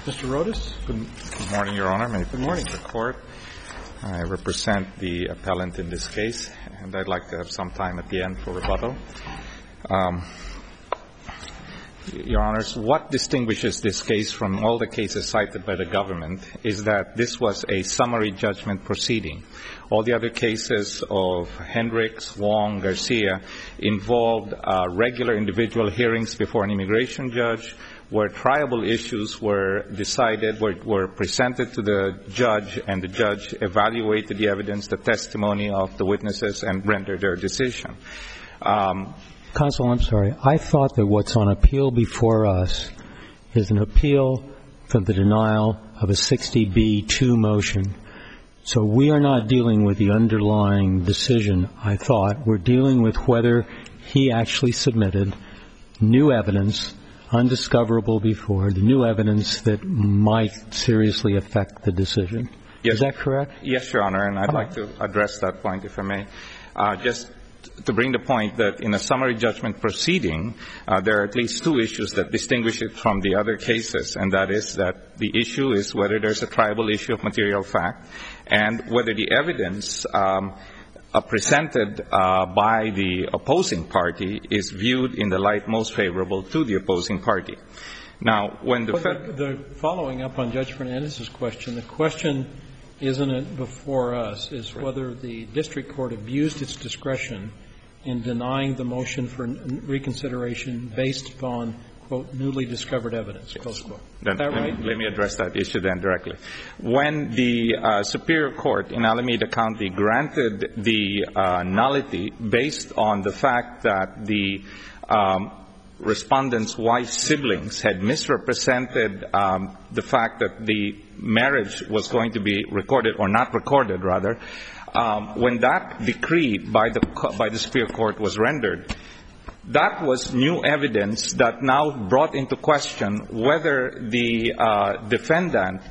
Mr. Rodas. Good morning, Your Honor. Good morning. Mr. Court. I represent the appellant in this case, and I'd like to have some time at the end for rebuttal. Your Honors, what distinguishes this case from all the cases cited by the government is that this was a summary judgment proceeding. All the other cases of Hendricks, Wong, Garcia involved regular individual hearings before an immigration judge where triable issues were decided, were presented to the judge, and the judge evaluated the evidence, the testimony of the witnesses, and rendered their decision. Counsel, I'm sorry. I thought that what's on appeal before us is an appeal for the denial of a 60B2 motion. So we are not dealing with the underlying decision, I thought. We're dealing with whether he actually submitted new evidence, undiscoverable before, the new evidence that might seriously affect the decision. Yes. Is that correct? Yes, Your Honor, and I'd like to address that point, if I may. Just to bring the point that in a summary judgment proceeding, there are at least two issues that distinguish it from the other cases, and that is that the issue is whether there's a triable issue of material fact and whether the evidence presented by the opposing party is viewed in the light most favorable to the opposing party. Now, when the following up on Judge Fernandez's question, the question isn't it before us, is whether the district court abused its discretion in denying the motion for reconsideration based upon, quote, newly discovered evidence, close quote. Is that right? Let me address that issue then directly. When the Superior Court in Alameda County granted the nullity based on the fact that the respondent's wife's siblings had misrepresented the fact that the marriage was going to be recorded, or not recorded, rather, when that decree by the Superior Court was rendered, that was new evidence that now brought into question whether the defendant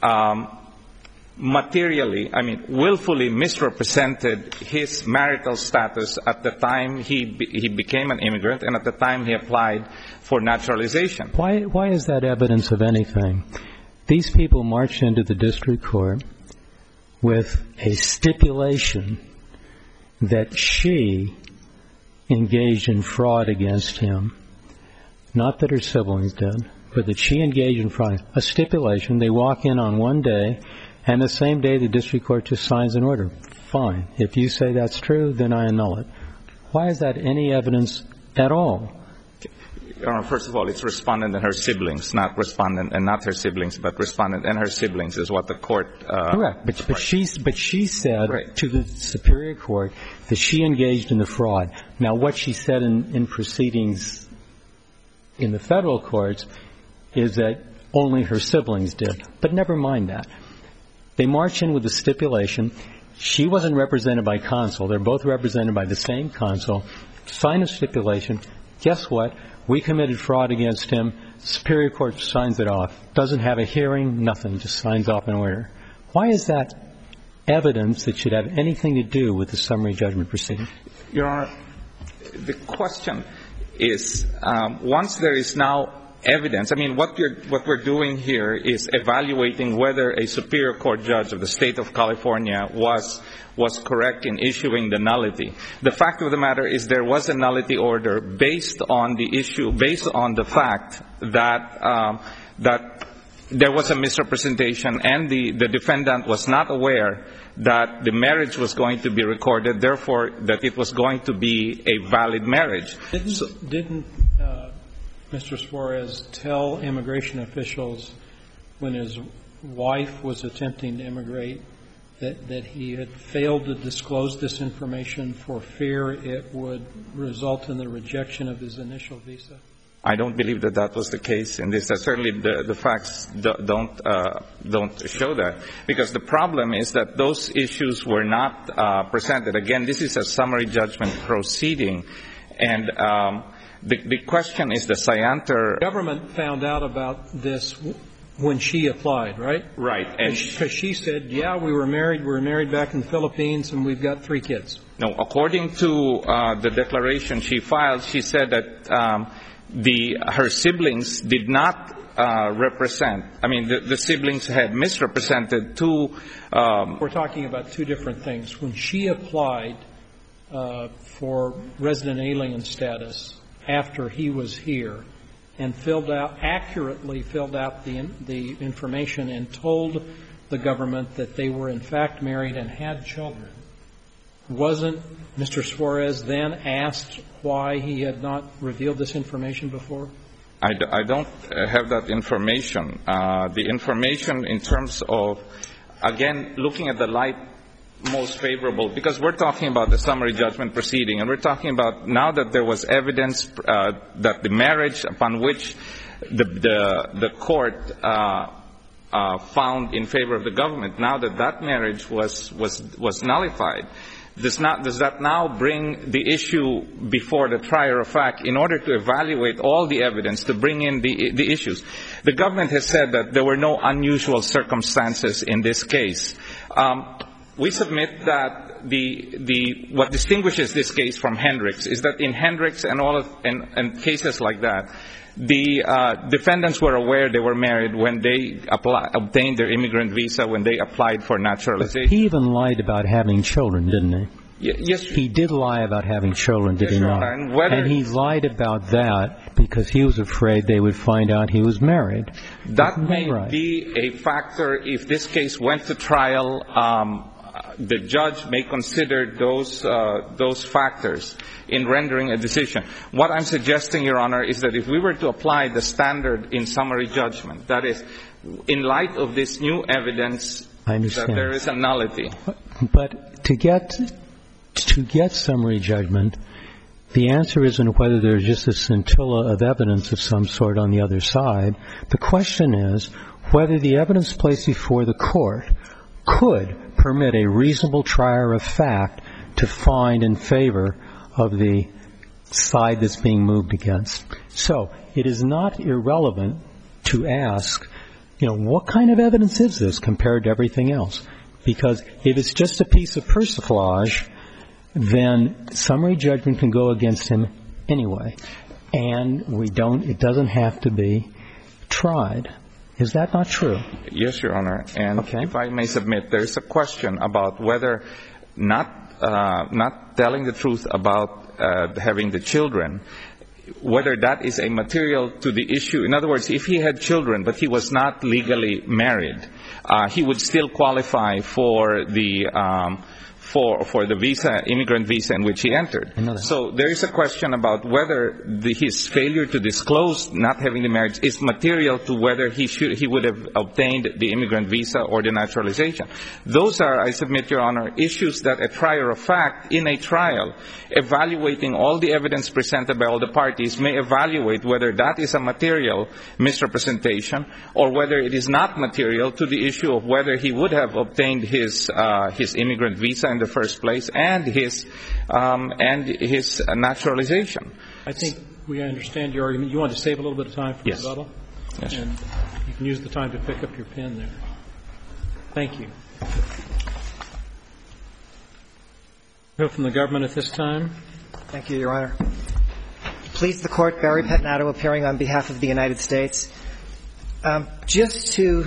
willfully misrepresented his marital status at the time he became an immigrant and at the time he applied for naturalization. Why is that evidence of anything? These people marched into the district court with a stipulation that she engaged in fraud against him. Not that her siblings did, but that she engaged in fraud. A stipulation. They walk in on one day, and the same day the district court just signs an order. Fine. If you say that's true, then I annul it. Why is that any evidence at all? Your Honor, first of all, it's respondent and her siblings, not respondent and not her siblings, but respondent and her siblings is what the court. Correct. But she said to the Superior Court that she engaged in the fraud. Now, what she said in proceedings in the federal courts is that only her siblings did. But never mind that. They march in with a stipulation. She wasn't represented by counsel. They're both represented by the same counsel. Sign a stipulation. Guess what? We committed fraud against him. Superior Court signs it off. Doesn't have a hearing, nothing. Just signs off an order. Why is that evidence that should have anything to do with the summary judgment proceeding? Your Honor, the question is, once there is now evidence, what we're doing here is evaluating whether a Superior Court judge of the State of California was correct in issuing the nullity. The fact of the matter is there was a nullity order based on the fact that there was a misrepresentation and the defendant was not aware that the marriage was going to be recorded, therefore that it was going to be a valid marriage. Didn't Mr. Suarez tell immigration officials when his wife was attempting to immigrate that he had failed to disclose this information for fear it would result in the rejection of his initial visa? I don't believe that was the case in this. Certainly the facts don't show that. Because the problem is that those issues were not presented. Again, this is a summary judgment proceeding. And the question is the scienter. The government found out about this when she applied, right? Right. Because she said, yeah, we were married back in the Philippines, and we've got 3 kids. No, according to the declaration she filed, she said that her siblings did not represent. I mean, the siblings had misrepresented to. We're talking about two different things. When she applied for resident alien status after he was here and accurately filled out the information and told the government that they were in fact married and had children, wasn't Mr. Suarez then asked why he had not revealed this information before? I don't have that information. The information in terms of, again, looking at the light most favorable, because we're talking about the summary judgment proceeding, and we're talking about now that there was evidence that the marriage upon which the court found in favor of the government, now that that marriage was nullified, does that now bring the issue before the trier of fact in order to evaluate all the evidence to bring in the issues? The government has said that there were no unusual circumstances in this case. We submit that what distinguishes this case from Hendricks is that in Hendricks and cases like that, the defendants were aware they were married when they obtained their immigrant visa, when they applied for naturalization. He even lied about having children, didn't he? Yes. He did lie about having children, did he not? And he lied about that because he was afraid they would find out he was married. That may be a factor if this case went to trial. The judge may consider those factors in rendering a decision. What I'm suggesting, Your Honor, is that if we were to apply the standard in summary judgment, that is, in light of this new evidence, that there is a nullity. But to get summary judgment, the answer isn't whether there's just a scintilla of evidence of some sort on the other side. The question is whether the evidence placed before the court could permit a reasonable trier of fact to find in favor of the side that's being moved against. So it is not irrelevant to ask, what kind of evidence is this compared to everything else? Because if it's just a piece of persiflage, then summary judgment can go against him anyway. And it doesn't have to be tried. Is that not true? Yes, Your Honor. And if I may submit, there is a question about whether not telling the truth about having the children, whether that is a material to the issue. In other words, if he had children but he was not legally married, he would still qualify for the visa, immigrant visa in which he entered. So there is a question about whether his failure to disclose not having the marriage is material to whether he would have obtained the immigrant visa or the naturalization. Those are, I submit, Your Honor, issues that a trier of fact in a trial, evaluating all the evidence presented by all the parties, may evaluate whether that is a material misrepresentation or whether it is not material to the issue of whether he would have obtained his immigrant visa in the first place and his naturalization. I think we understand your argument. You want to save a little bit of time for rebuttal? Yes. And you can use the time to pick up your pen there. Thank you. Go from the government at this time. Thank you, Your Honor. Please, the Court, Barry Pettinato, appearing on behalf of the United States. Just to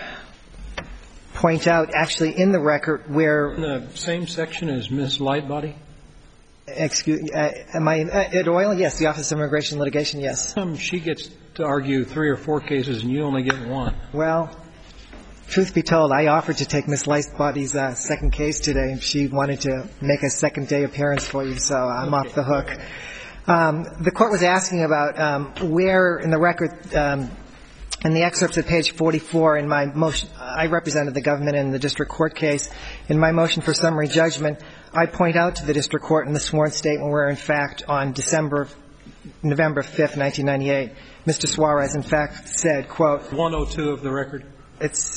point out, actually, in the record where in the same section as Ms. Lightbody? Am I at OIL? Yes, the Office of Immigration Litigation, yes. She gets to argue 3 or 4 cases and you only get 1. Well, truth be told, I offered to take Ms. Lightbody's second case today and she wanted to make a second-day appearance for you, so I'm off the hook. The Court was asking about where in the record in the excerpts at page 44 in my motion, I represented the government in the district court case. In my motion for summary judgment, I point out to the district court in the sworn statement where, in fact, on November 5th, 1998, Mr. Suarez, in fact, said, quote, 102 of the record. It's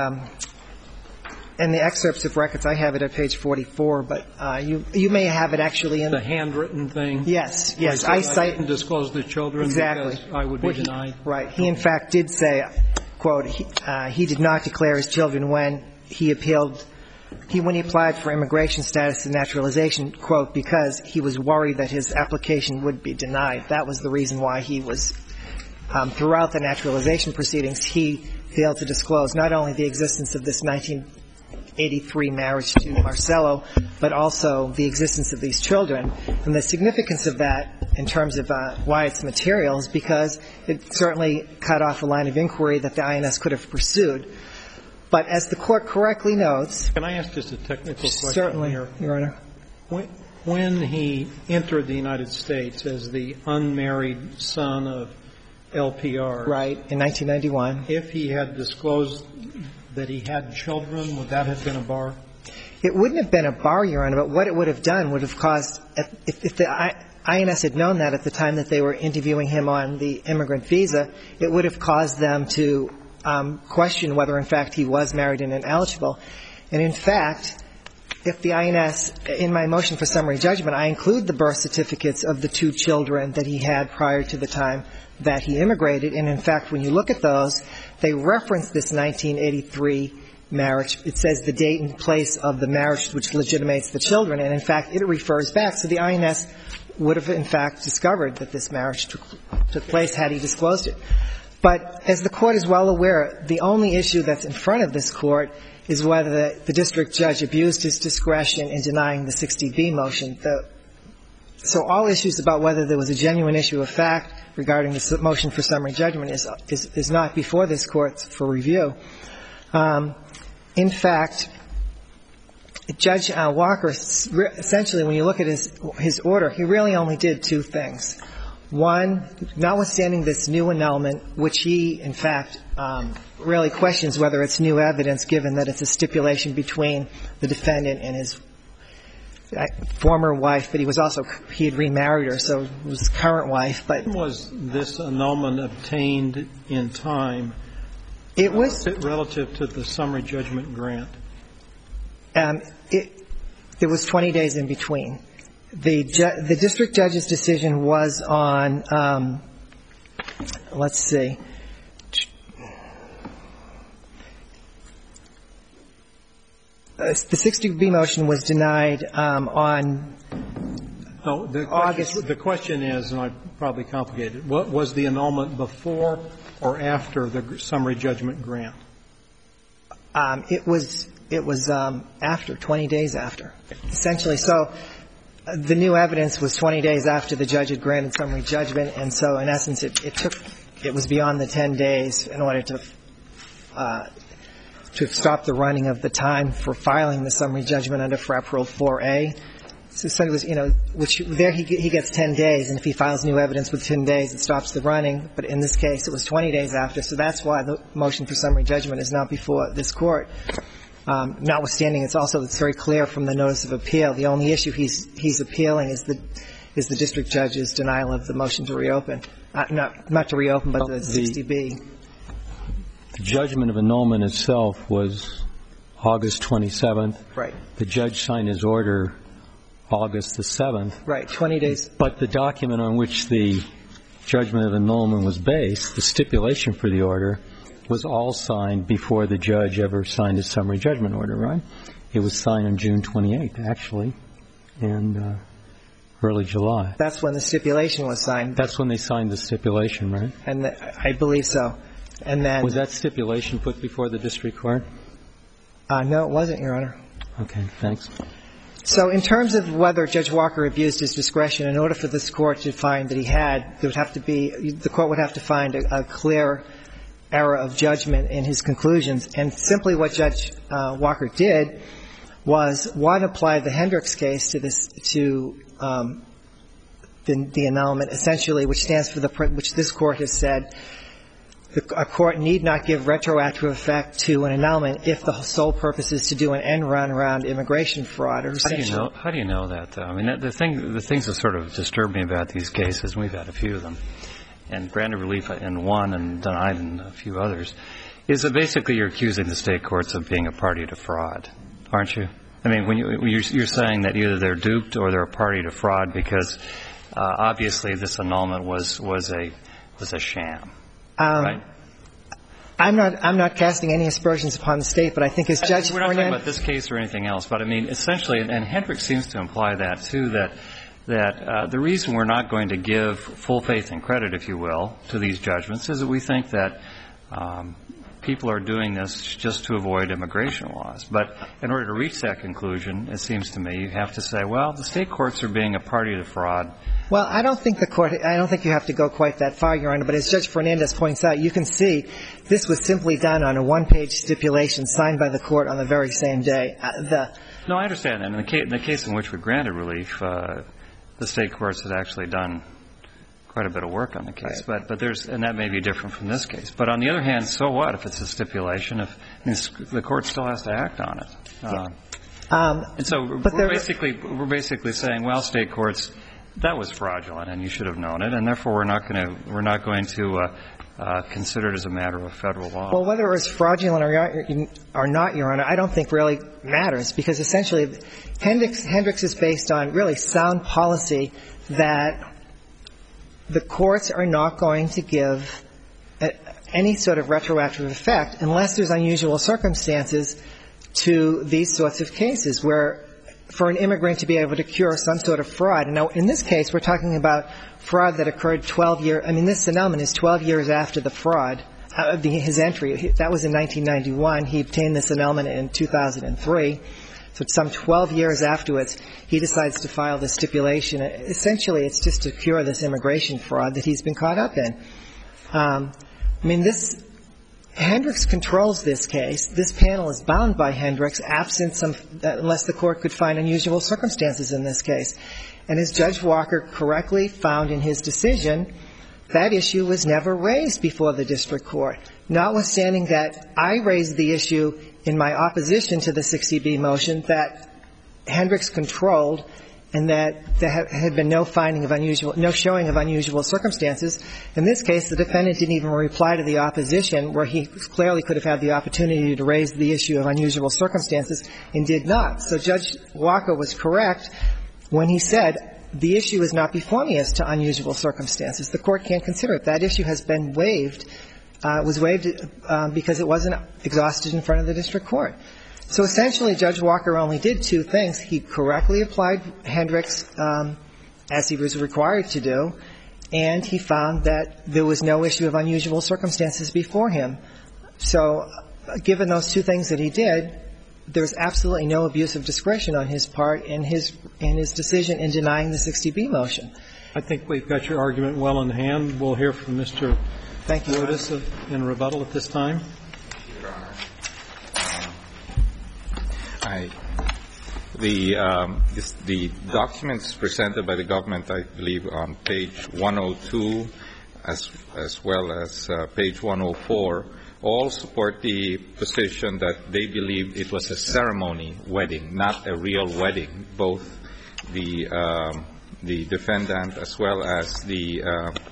in the excerpts of records. I have it at page 44, but you may have it actually in the handwritten thing. Yes. I didn't disclose the children exactly because I would be denied. Right. He in fact did say, quote, he did not declare his children when he appealed. When he applied for immigration status and naturalization, quote, because he was worried that his application would be denied. That was the reason why he was throughout the naturalization proceedings, he failed to disclose not only the existence of this 1983 marriage to Marcelo, but also the existence of these children. And the significance of that in terms of why it's material is because it certainly cut off a line of inquiry that the INS could have pursued. But as the Court correctly notes — Can I ask just a technical question? Certainly, here? Your Honor. When he entered the United States as the unmarried son of LPR — Right, in 1991. If he had disclosed that he had children, would that have been a bar? It wouldn't have been a bar, Your Honor, but what it would have done would have caused — if the INS had known that at the time that they were interviewing him on the immigrant visa, it would have caused them to question whether, in fact, he was married and ineligible. And, in fact, if the INS — in my motion for summary judgment, I include the birth certificates of the two children that he had prior to the time that he immigrated. And, in fact, when you look at those, they reference this 1983 marriage. It says the date and place of the marriage which legitimates the children. And, in fact, it refers back. So the INS would have, in fact, discovered that this marriage took place had he disclosed it. But as the Court is well aware, the only issue that's in front of this Court is whether the district judge abused his discretion in denying the 60B motion. So all issues about whether there was a genuine issue of fact regarding the motion for summary judgment is not before this Court for review. In fact, Judge Walker, essentially, when you look at his order, he really only did two things. One, notwithstanding this new annulment, which he, in fact, really questions whether it's new evidence, given that it's a stipulation between the defendant and his former wife, but he had remarried her, so it was his current wife. But was this annulment obtained in time? It was relative to the summary judgment grant. There was 20 days in between. The district judge's decision was on, let's see, the 60B motion was denied on August. The question is, and I probably complicated, what was the annulment before or after the summary judgment grant? It was after, 20 days after, essentially. So the new evidence was 20 days after the judge had granted summary judgment, and so in essence it was beyond the 10 days in order to stop the running of the time for filing the summary judgment under FRAP Rule 4A. So it was, which there he gets 10 days, and if he files new evidence with 10 days, it stops the running. But in this case, it was 20 days after, so that's why the motion for summary judgment is not before this Court. Notwithstanding, it's very clear from the notice of appeal. The only issue he's appealing is the district judge's denial of the motion to reopen. Not to reopen, but the 60B. The judgment of annulment itself was August 27th. Right. The judge signed his order August the 7th. Right, 20 days. But the document on which the judgment of annulment was based, the stipulation for the order, was all signed before the judge ever signed his summary judgment order, right? It was signed on June 28th, actually, and early July. That's when the stipulation was signed. That's when they signed the stipulation, right? And I believe so. And then was that stipulation put before the district court? No, it wasn't, Your Honor. Okay, thanks. So in terms of whether Judge Walker abused his discretion, in order for this Court to find that he had, the Court would have to find a clear error of judgment in his conclusions. And simply what Judge Walker did was, one, apply the Hendricks case to the annulment, essentially, which stands for which this Court has said a court need not give retroactive effect to an annulment if the sole purpose is to do an end run around immigration fraud. Or How do you know that, though? I mean, the things that sort of disturb me about these cases, and we've had a few of them, and granted relief in one and denied in a few others, is that basically you're accusing the state courts of being a party to fraud, aren't you? I mean, when you're saying that either they're duped or they're a party to fraud because obviously this annulment was a sham. Right? I'm not casting any aspersions upon the state, but I think as Judge We're not talking about this case or anything else, but I mean, essentially, and Hendricks seems to imply that, too, that the reason we're not going to give full faith and credit, if you will, to these judgments is that we think that people are doing this just to avoid immigration laws. But in order to reach that conclusion, it seems to me, you have to say, well, the state courts are being a party to fraud. Well, I don't think you have to go quite that far, Your Honor, but as Judge Fernandez points out, you can see this was simply done on a one-page stipulation signed by the court on the very same day. No, I understand that. In the case in which we granted relief, the state courts had actually done quite a bit of work on the case. Right. But and that may be different from this case. But on the other hand, so what if it's a stipulation? The court still has to act on it. And so we're basically saying, well, state courts, that was fraudulent and you should have known it, and therefore we're not going to consider it as a matter of federal law. Well, whether it was fraudulent or not, Your Honor, I don't think really matters, because essentially Hendricks is based on really sound policy that the courts are not going to give any sort of retroactive effect unless there's unusual circumstances to these sorts of cases where for an immigrant to be able to cure some sort of fraud. Now, in this case, we're talking about fraud that occurred 12 years – I mean, this annulment is 12 years after the fraud, his entry. That was in 1991. He obtained this annulment in 2003. So some 12 years afterwards, he decides to file this stipulation. Essentially, it's just to cure this immigration fraud that he's been caught up in. I mean, Hendricks controls this case. This panel is bound by Hendricks absent unless the court could find unusual circumstances in this case. And as Judge Walker correctly found in his decision, that issue was never raised before the district court, notwithstanding that I raised the issue in my opposition to the 60B motion that Hendricks controlled and that there had been no showing of unusual circumstances. In this case, the defendant didn't even reply to the opposition, where he clearly could have had the opportunity to raise the issue of unusual circumstances and did not. So Judge Walker was correct when he said the issue is not before me as to unusual circumstances. The court can't consider it. That issue has been waived, was waived because it wasn't exhausted in front of the district court. So essentially, Judge Walker only did two things. He correctly applied Hendricks as he was required to do, and he found that there was no issue of unusual circumstances before him. So given those two things that he did, there's absolutely no abuse of discretion on his part in his decision in denying the 60B motion. I think we've got your argument well in hand. We'll hear from Mr. Lotus in rebuttal at this time. The documents presented by the government, I believe, on page 102 as well as page 104, all support the position that they believe it was a ceremony wedding, not a real wedding. Both the defendant as well as the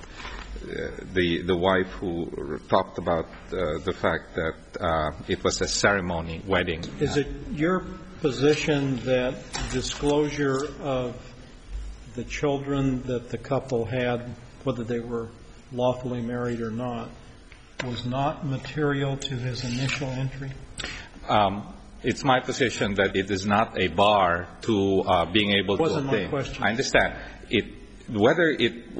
wife who talked about the fact that it was a ceremony wedding. Is it your position that disclosure of the children that the couple had, whether they were lawfully married or not, was not material to his initial entry? It's my position that it is not a bar to being able to obtain. Wasn't my question. I understand. Whether it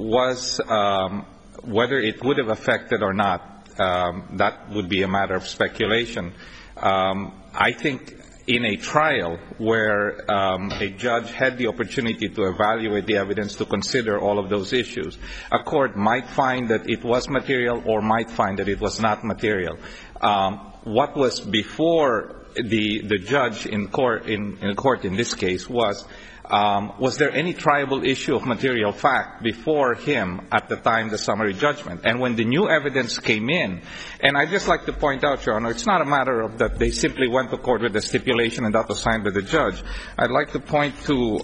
would have affected or not, that would be a matter of speculation. I think in a trial where a judge had the opportunity to evaluate the evidence, to consider all of those issues, a court might find that it was material or might find that it was not material. What was before the judge in court in this case was there any triable issue of material fact before him at the time the summary judgment? And when the new evidence came in, and I'd just like to point out, Your Honor, it's not a matter of that they simply went to court with a stipulation and that was signed by the judge. I'd like to point to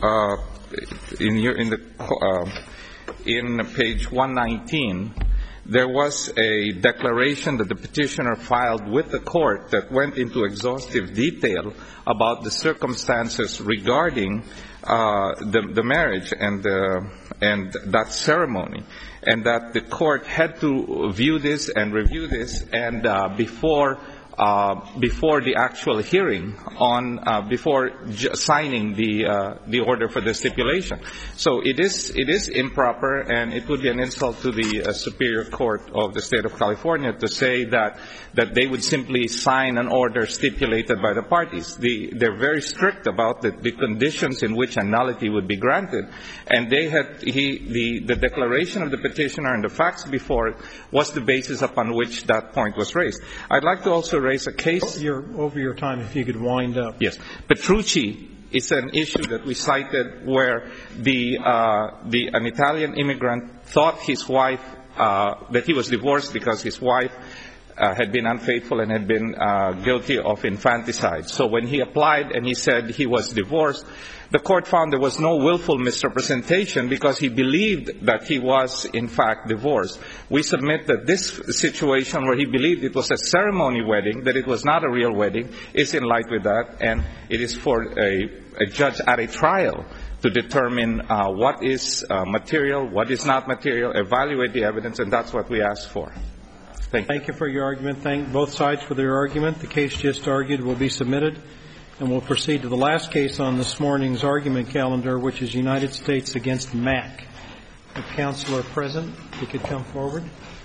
in page 119, there was a declaration that the petitioner filed with the court that went into exhaustive detail about the circumstances regarding the marriage and that ceremony, and that the court had to view this and review this, and before before the actual hearing before signing the order for the stipulation. So it is improper, and it would be an insult to the Superior Court of the State of California to say that they would simply sign an order stipulated by the parties. They're very strict about the conditions in which a nullity would be granted, and the declaration of the petitioner and the facts before it was the basis upon which that point was raised. I'd like to also raise a case. You're over your time. If you could wind up. Yes. Petrucci is an issue that we cited where an Italian immigrant thought his wife, that he was divorced because his wife had been unfaithful and had been guilty of infanticide. So when he applied and he said he was divorced, the court found there was no willful misrepresentation because he believed that he was, in fact, divorced. We submit that this situation where he believed it was a ceremony wedding, that it was not a real wedding, is in line with that, and it is for a judge at a trial to determine what is material, what is not material, evaluate the evidence, and that's what we ask for. Thank you. Thank you for your argument. Thank both sides for their argument. The case just argued will be submitted. And we'll proceed to the last case on this morning's argument calendar, which is United States against Mack. The counselor present, if you could come forward.